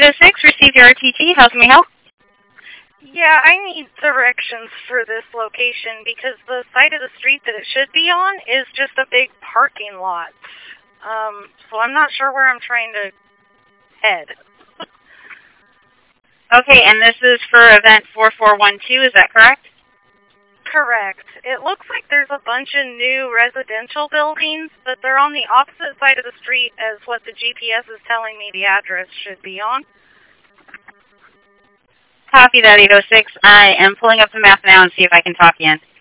806, receive your RTT. How can we help? Yeah, I need directions for this location because the side of the street that it should be on is just a big parking lot. So I'm not sure where I'm trying to head. Okay, and this is for event 4412, is that correct? Correct. It looks like there's a bunch of new residential buildings, but they're on the opposite side of the street as what the GPS is telling me the address should be on. Copy that, 806. I am pulling up the map now and see if I can talk you in.